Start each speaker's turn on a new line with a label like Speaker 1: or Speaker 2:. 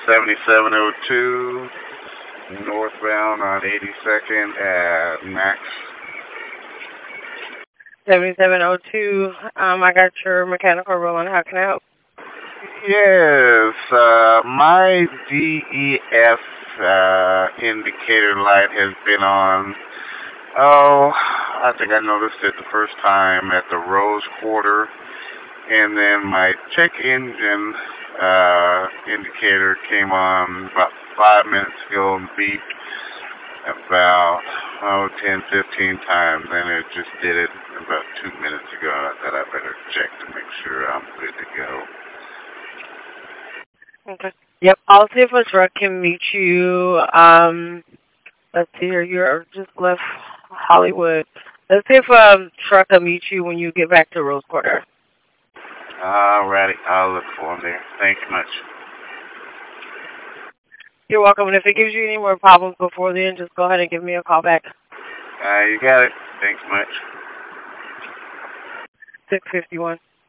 Speaker 1: 7702 northbound on 82nd at Max.
Speaker 2: 7702. I got your mechanical rolling. How can I help?
Speaker 1: Yes, my DEF indicator light has been on. Oh, I think I noticed it the first time at the Rose Quarter, and then my check engine indicator came on about 5 minutes ago and beeped about 10, 15 times, and it just did it about 2 minutes ago. I thought I better check to make sure I'm good to go.
Speaker 2: Okay. Yep. I'll see if a truck can meet you. Let's see here. You're just left Hollywood. Let's see if a truck can meet you when you get back to Rose Quarter.
Speaker 1: Alrighty. I'll look for him there. Thank you much.
Speaker 2: You're welcome. And if it gives you any more problems before then, just go ahead and give me a call back.
Speaker 1: You got it. Thanks much.
Speaker 2: 651.